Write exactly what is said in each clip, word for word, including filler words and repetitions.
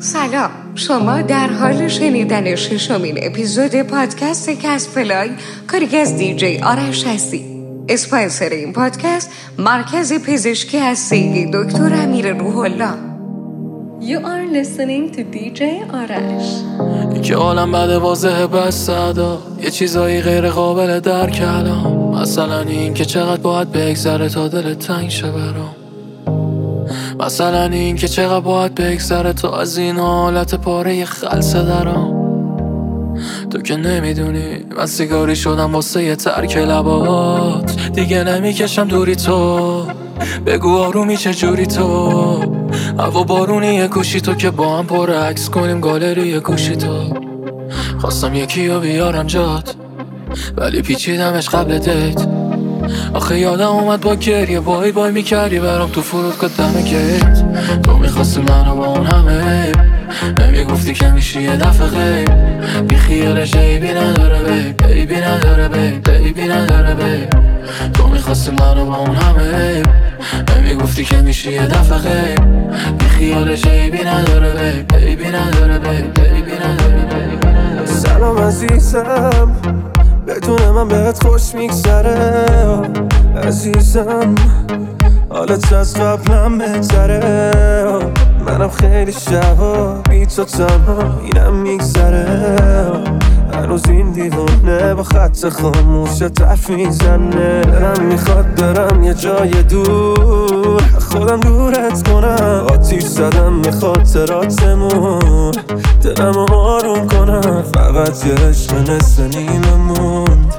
سلام، شما در حال شنیدن ششمین اپیزود پادکست کست پلای کاری از دیجی آرش هستی. اسپانسر این پادکست مرکز پزشکی هسته‌ای دکتر امیر روح الله. You are listening to دی جی آرش. که عالم بعد واضحه بس صدا یه چیزایی غیر قابل درک الان، مثلا این که چقدر باید بگذره تا دلت تنگ شه برام، مثلا این که چقدر باید بگذره تا از این حالت پاره خلصه درام. تو که نمیدونی من سیگاری شدم واسه یه ترک لبات، دیگه نمیکشم دوری تو، بگو آرومی چجوری تو، هوا بارونی گوشی تو که با هم پر عکس کنیم گالری گوشی تو. خواستم یکی رو بیارم جات ولی پیچیدمش قبل دیت، آخه یادم اومد با گریه بای بای میکردی برام تو فرودگاه دم گیت. تو میخواستی منو با اون همه نمیگفتی که میشی یه دفعه غیب، بی خیالش عیبی نداره بیب، عیبی نداره بیب، عیبی نداره بیب. تو میخواستی منو با اون همه نمیگفتی که میشی یه دفعه غیب، بی خیالش عیبی نداره بیب، عیبی نداره بیب، عیبی نداره بیب. سلام عزیزم، بدون من بهت خوش میگذره عزیزم، حالت از قبلم بهتره، منم خیلی شبا بی تو تنها اینم میگذره، هنوز این دیوانه با خط خاموشت حرف میزنه، دلم میخواد برم یه جای دور خودم دورت کنم، آتیش زدم به خاطراتمون دلم آروم کنم، فقط یه عشق نصف نیمه موند،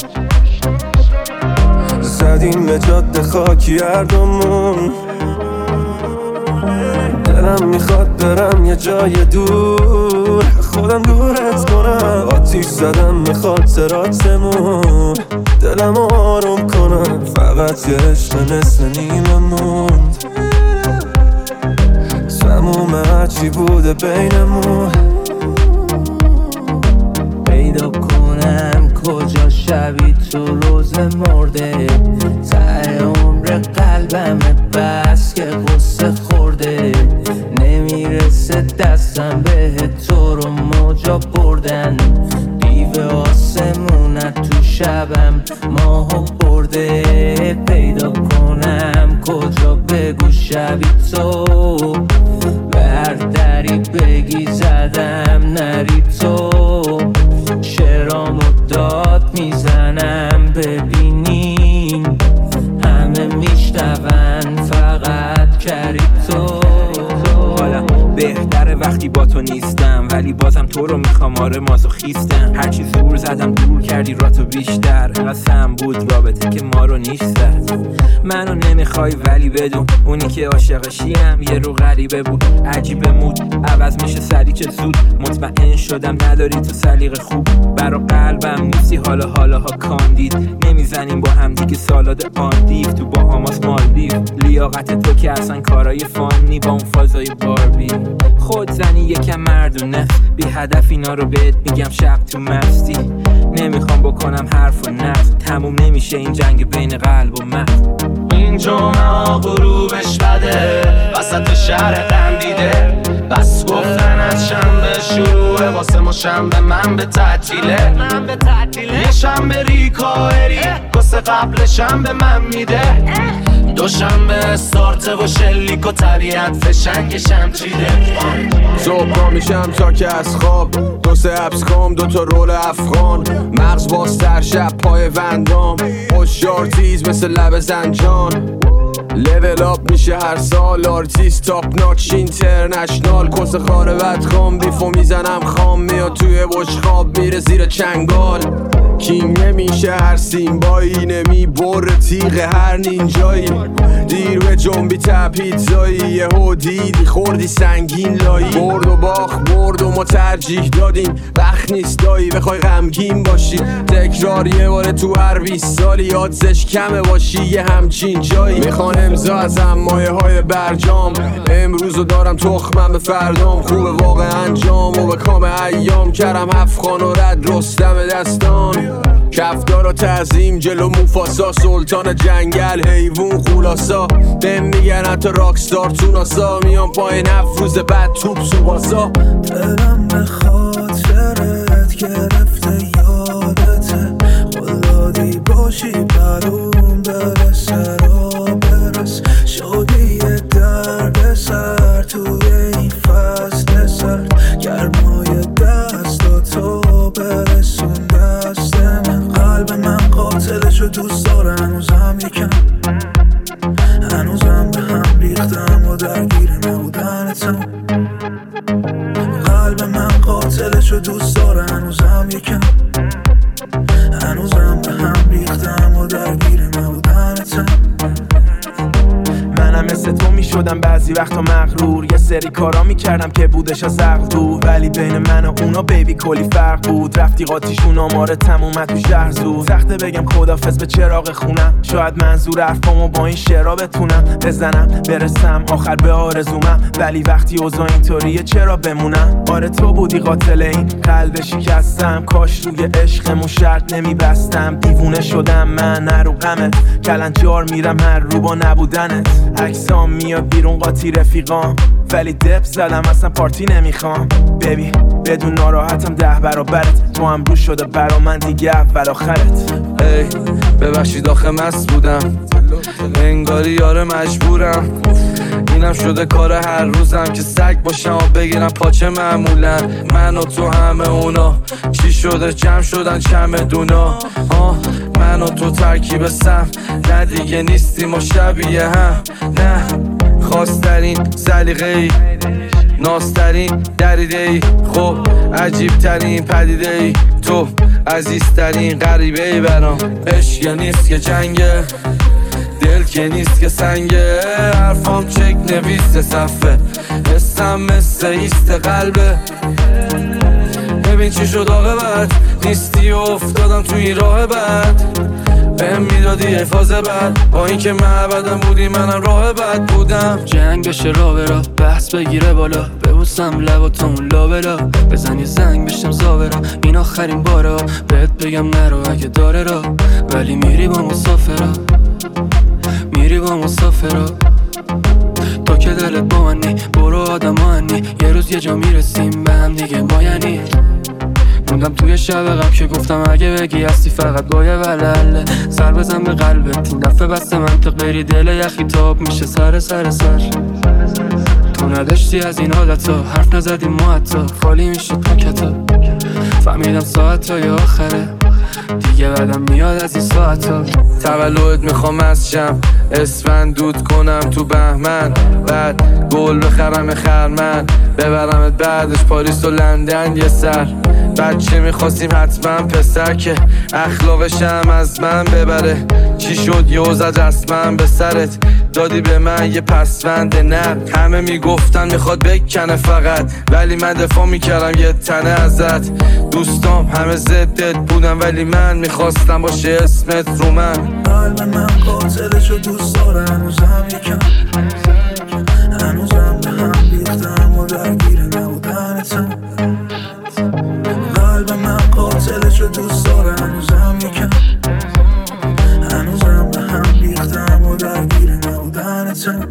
زدیم به جاده خاکی هر دومون، دلم میخواد برم یه جای دور خودم دورت کنم، آتیش زدم به خاطراتمون دلم آروم کنم، فقط یه عشق نصف نیمه موند، تموم هرچی بوده بینمون، پیدا کنم کجا شبی تو روز مرده، ته عمر قلبم بس که قصه خورده، نمیرسه دستم به تو رو موجا بردن، دیو آسمونه تو شبم ماهو برده، پیدا کنم کجا بگو شبی تو بردری بگی زدم نری تو، شرامو داد میزنم ببینیم همه میشنون فقط کری تو. حالا بهتره وقتی با تو نیستم ولی بازم تو رو میخوام، آره مازوخیستم، هرچی زور زدم دور کردی راتو بیشتر، قسم بود رابطه که ما رو نیش زد، منو نمیخوای ولی بدون اونی که عاشقشیم یه رو غریبه بود، عجیبه مود عوض میشه سری چه زود، مطمئن شدم نداری تو سلیقه خوب، برا قلبم نیستی حالا حالا ها کاندید، نمیزنیم با هم دیگه سالاد آن دیف تو باهاماس مالدیو، لیاقت تو که اصلا کارای فانی با اون فازای باربی، خود زنی یکم مردونه بی هدف اینا رو بهت میگم شب تو مستی، نمیخوام بکنم حرف و نفت، تموم نمیشه این جنگ بین قلب و مغز، این جمعه غروبش بده وسط شهر قندیده، بس گفتن از شنبه شروعه واسه ما شنبه من به تعطیله، یه شنبه ریکایری واسه قبل شنبه من میده، دوشنبه استارته و شلیک و طبیعت فشنگشم چیده، صبح میشم تا که از خواب دو سه عبس کام دو تا رول افغان، مغز باستر شب پای وندام، هوشیار تیز مثل لب زنجان، لیول اپ میشه هر سال، آرتیست تاپ ناچ اینترنشنال، کس خاره بدخوام بیفو میزنم خام، میاد توی بشخاب میره زیر چنگال، کینگ نمیشه هر سیمبایی، نمی بر تیغ هر نینجایی، دیر به جنبی تپیتزایی، یه هو دیدی خوردی سنگین لایی، برد و باخ برد و ما ترجیح دادیم، وقت نیست دایی بخوای غمگین باشی، تکرار یه باره تو هر بیست سالی، یادزش کمه باشی یه همچین جایی، میخوان امضا ازم مایه های برجام، امروزو دارم تخمم به فردام، خوبه واقع انجام و به کام ایام، کرم هفت خان و رد رستم دستان، کفدار و تعظیم جلو موفاسا، سلطان جنگل حیوون خلاصا. بهم میگن حتی راکستار تو ناسا، میان پایین هفت روز بعد توپ سوباسا. دلم به خاطرت گرفته یادته، قلادی باشی برون برسه را برس. شدی یه درد سر توی این فصل سرد، گرمای دستاتو برسون دست من. قلب من قاتلشو دوست داره هنوزم یکم، هنوزم به هم ریختم و درگیر نبودنتم. قلب من قاتلشو دوست داره هنوزم یکم، هنوزم به هم ریختم و درگیر نبودنتم. منم مثل تو می شدم بعضی وقتا مغرور، یه سری کارا می کردم که بودش از عقل دور، ولی بین من و اونا بیبی کلی فرق بود. رفتی قاطیشون آماره تمومت تو شهر زود، سخته بگم خدافظ به چراغ خونم. شاید منظور حرفامو با این شعرها بتونم بزنم برسم آخر به آرزومم، ولی وقتی اوضاع اینطوریه چرا بمونم. آره تو بودی قاتل این قلب شکستم، کاش روی عشقمون شرط نمی بستم. دیوونه شدم من نرو غمت، کلنجار میرم هر رو با نبودنت. عکسام میاد بیرون قاطی رفیقام، ولی دپ زدم اصلا پارتی نمیخوام. ببی بدون ناراحتم ده برابرت، تو هم رو شده برا من دیگه اول آخرت. ای ببخشید آخه مست بودم، انگاری یاره مجبورم. اینم شده کار هر روزم که سگ باشم و بگیرم پاچه معمولا. من و تو همه اونا چی شده جمع شدن چمدونا. آه من و تو ترکیب سم، نه دیگه نیستیم و شبیه هم. نه خواسترین سلیقه ای، ناسترین دریده ای، خب عجیب ترین پدیده ای، تو عزیزترین غریبه ای برام. عشق نیست که جنگه، دل که نیست که سنگه، حرفام چک نویسته صفه، حسم مثل ایست قلبه. ببین چی شد عاقبت، نیستی و افتادم تو این راه بد. بهم میدادی حفاظ بد، با این که معبدم بودی منم راه بد بودم. جنگ بشه را به را، بحث بگیره بالا، ببوسم لباتون لابلا، بزنی زنگ بشم زاورا. این آخرین بارا بهت بگم نرو اگه داره را، ولی میری با مسافرا، میری با مسافرا. تو که دلت با منی برو آدم آنی، یه روز یه جا میرسیم به هم دیگه ما. یعنی موندم توی شب غم که گفتم اگه بگی هستی فقط با یه ولله. سر بزن به قلبت این دفعه بست منطق بری، دل یخی تاب میشه سر سر سر. تو نداشتی از این عادتا، حرف نزدیم ما حتی، خالی میشد پاکتا. فهمیدم ساعت های آخره دیگه بعدم میاد از این ساعتا. تولد میخوام از شم اسفند دود کنم تو بهمن، بعد گل بخرم خرمن، ببرمت بعدش پاریس و لندن یه سر. بچه میخواستیم حتما پسر که اخلاقش هم از من ببره. چی شد یه زد رسمن به سرت، دادی به من یه پسوند نر. همه میگفتن میخواد بکنه فقط، ولی من دفاع میکردم یه تنه ازت. دوستام همه ضدت بودن ولی من میخواستم باشه اسمت رو من. قلب من قاتلشو دوست داره هنوزم یکم، هنوزم به هم ریختم و درگیر نبودنتم. قلب من قاتلشو دوست داره هنوزم یکم، هنوزم به هم ریختم و درگیر نبودنتم.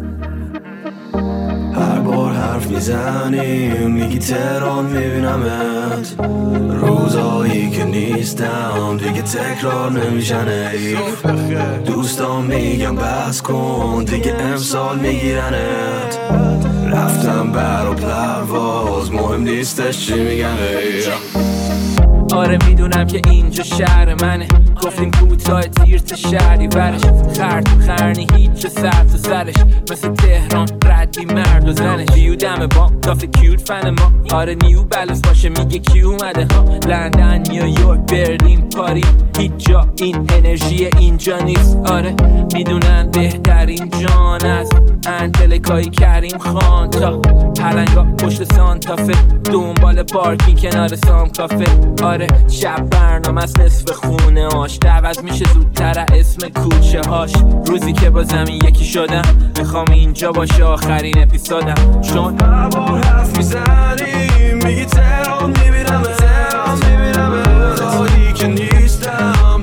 هر بار حرف میزنیم میگی تهران میبینمت، روزایی که نیستم دیگه تکرار نمیشنه. دوستان میگم بس کن دیگه امسال میگیرنت. رفتم بر و پرواز مهم نیستش چی میگن. آره میدونم که اینجا شهر منه، گفتیم کوتاه تیر تا شهری برش. خرد خرنی هیچ سر تو سرش، مثل تهران ردی مرد و زنش. بیو دم با کافی کیوت فن ما، آره نیو بلس باشه میگه کی اومده ها. لندن نیویورک برلین پاریس، هیچ جا این انرژی اینجا نیست. آره میدونن بهترین جان از انتلکای کریم خان تا پلنگا پشت سانتافه، دنبال پارکینگ کنار سام کافه. آره شب برنامه است نصف خونه هاش، عوض میشه زودتر اسم کوچه هاش. روزی که با زمین یکی شدم میخوام اینجا باشه آخرین اپیزودم. چون با حرف میزنی میگی تهران میبینم، تهران میبینم، روزایی که نیستم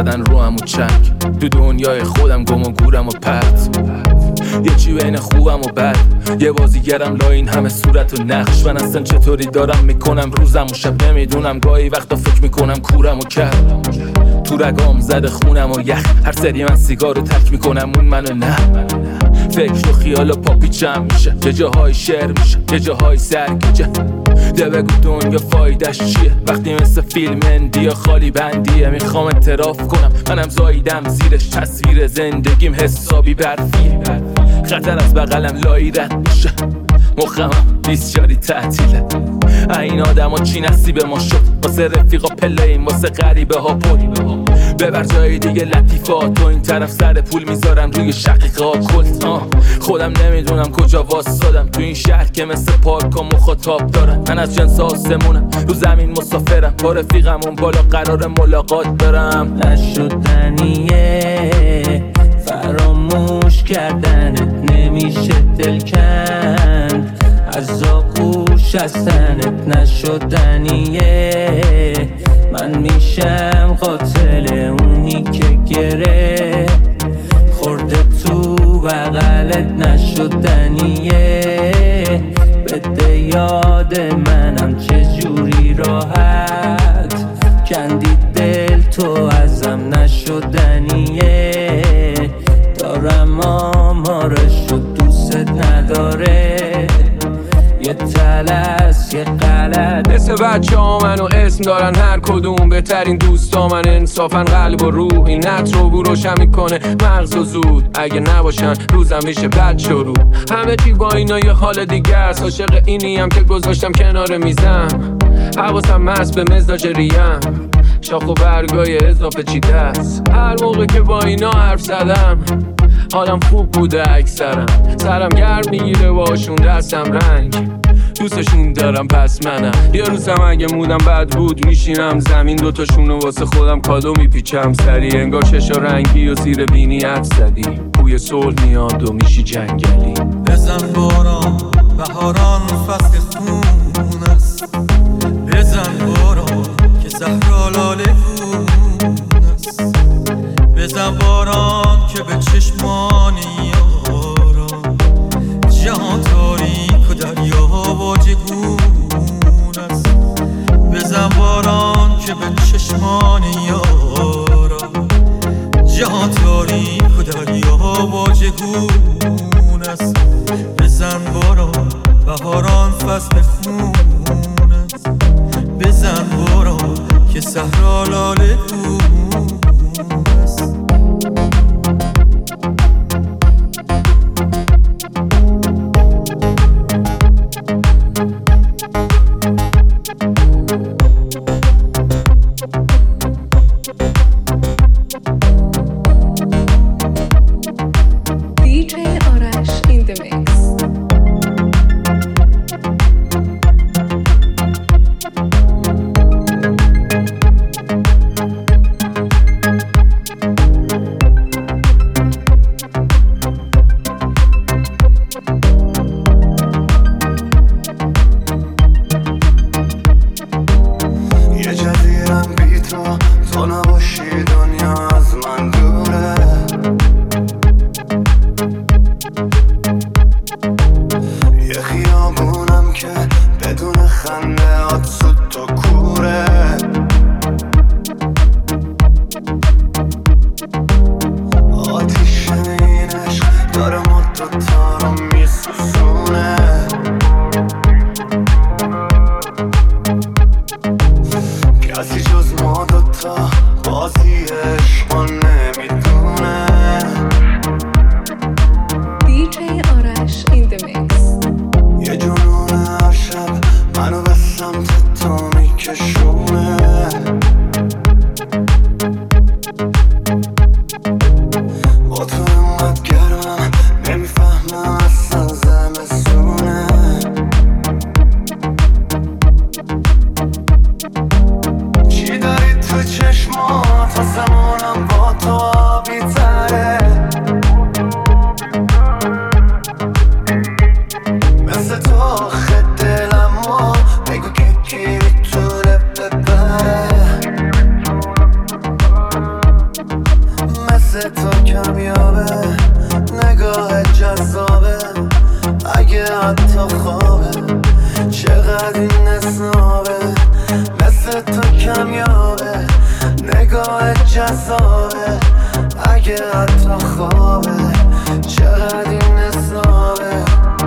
زدن رو همو چنگ. تو دنیای خودم گم و گورم و پرت، یه چی بین خوبم و بد، یه بازیگرم لا این همه صورت و نقش. من اصلا چطوری دارم میکنم روزم و شب نمیدونم، گاهی وقتا فکر میکنم کورم و کرد. تو رگام زده خونم و یخ، هر سری من سیگار رو ترک میکنم اون منو نه. فکر و خیال و پاپیچم میشه، یه جاهای شعر میشه یه جاهای سرگیجه. ده بگو دنیا فایدش چیه وقتی مثل فیلم اندیا خالی بندیه. میخوام اعتراف کنم منم زاییدم زیرش، تصویر زندگیم حسابی برفیه. خطر از بغلم لایی رد میشه، مخمم بیسیاری تعطیله. این آدم ها چی نصیب ما شد، واسه رفیقا پلهیم واسه غریبه ها پل. ببر جای دیگه لطیفات و این طرف سر پول میذارم روی شقیقه ها کلت. خودم نمیدونم کجا واسادم تو این شهر که مثل پارک ها مخاطب دارن. من از جنس آسمونم رو زمین مسافرم، با رفیقم اون بالا قرار ملاقات دارم. نشدنیه فراموش کردنت نمیشه دل کند، از آغوش از تنت نشدنیه. من میشم قاتل اونی که گره خورده تو بغلت نشدنیه. بده یاد منم چجوری راحت کندی دل تو ازم نشدنیه. دارم آمارش رو دوست نداره، یه تلس یه غلط. مثل بچه ها منو اسم دارن هر کدوم، بهترین دوستا من انصافن قلب و روح. این نت رو روشن میکنه مغز و زود، اگه نباشن روزم میشه بد شروع. همه چی با اینا یه حال دیگه است، عاشق اینیم که گذاشتم کنار میزم. حواسم مست به مزاج ریم، شاخ و برگای اضافه چیده است. هر موقع که با اینا حرف زدم حالم خوب بوده اکثرم. سرم گرم میگیره باشون دستم رنگ، دوستشون دارم پس منم. یه روزم اگه مودم بد بود میشینم زمین، دوتاشونو واسه خودم کادو میپیچم سری. انگار چشا رنگی و زیر بینی عکس زدی، بوی صلح میاد و میشی جنگلی. بزن باران بهاران فصل خون است، بزن باران که زهرا لاله خون است. بزن باران که به چشمان یاران جهان تاریک و دریا واجگون است. بزن باران که به چشمان یاران جهان تاریک و دریا واجگون است. بزن باران بهاران فصل خون است، بزن باران که صحرا لاله خون است. دی جی آرش in the mix. یه جزیرم بی تو، تو نباشی دنیا از من دوره. یه خیابونم که بدون خنده هات سود تو کوره. آتیش این عشق داره ما دوتا رو میسوزونه. کسی جز ما دوتا بازی عشق نمیدونه. دی جی آرش in the mix. یه جنون هر شب منو به سمت تو میکشونه. حتی خوابه، چقدر این نصابه، مثل تو کمیابه، نگاه جذابه، اگه حتی خوابه، چقدر این نصابه.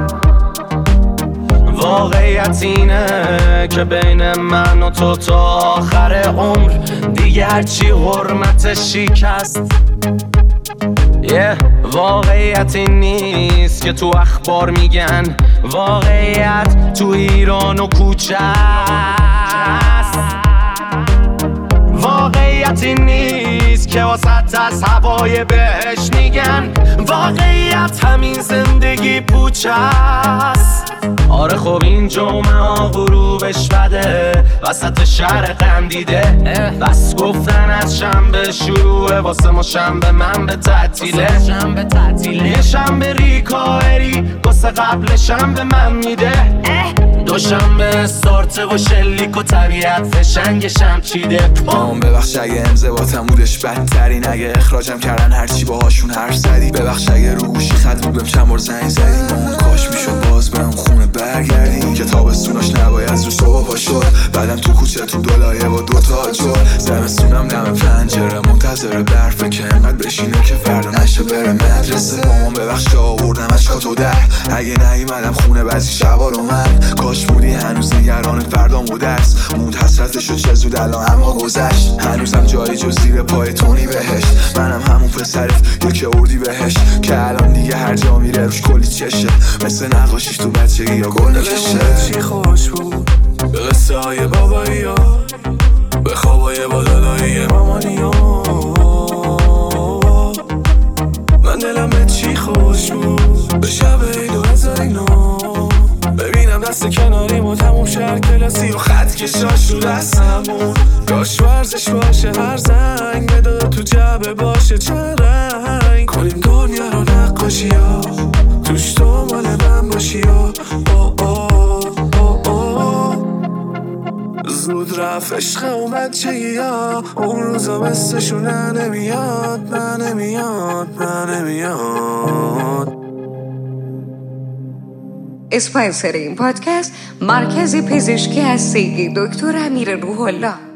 واقعیت اینه که بین من و تو تا آخر عمر دیگه هرچی حرمتش شکست. yeah. واقعیت این نیست که تو اخبار میگن، واقعیت تو ایران و کوچه است. واقعیت این نیست که واسط از هوای بهش میگن، واقعیت همین زندگی پوچه است. آره خب این جمعه ها غروبش بده، وسط شهر غم دیده، بس گفتن از شنبه شروعه، واسه ما شنبه من به تعطیله. یه شنبه ریکایری واسه قبل شنبه من میده، دو شنبه استارته و شلیک و طبیعت فشنگشم چیده. مام ببخش اگه انضباطم بودش بدترین، اگه اخراجم کردن هرچی باهاشون حرف زدی، ببخش اگه رو گوشی خط بود بهم چند بار زنگ زدی. مامان کاش میشد باز به اون خونه برگردی که تابستوناش نباید زود صبح پا شد، بعدم تو کوچه تو دولایه با دوتا جور، زمستونم دم پنجره منتظر برفه که انقدر بشینه که فردا نشه بره مدرسه. مامان ببخش جا آوردم اشکاتو در، اگه نیومدم خونه بعضی شبا رو من، کاش بودی هنوز نگران فردام و درس، موند حسرتشو چه زود الان اما گذشت، هنوزم جایی جز زیر پای تونی بهشت، منم همون پسرت یکی اردی بهش که الان دیگه هر جا میره روش کلی چشه، مثل نقاشیش تو بچگی یا گل نکشه. چی خوش بود به قصه های بابایی ها، به خوابای با دادایی مامانی ها، من دلم به چی خوش بود به شب دو هزار اینا، ببینم دست کناری ما تموم شهر کلاسی و خط کشاش رو دستمون، داشت ورزش باشه هر زنگ مداد تو جبه باشه چه رنگ، کنیم دنیا رو نقاشی ها، توش تو مال من باشی ها. زود رفت عشق اون بچگی ها، اون روزا مثلشون نه نمیاد نه نمیاد نه نمیاد. اسپانسر این پادکست مرکز پزشکی هستگی دکتر امیر روح الله.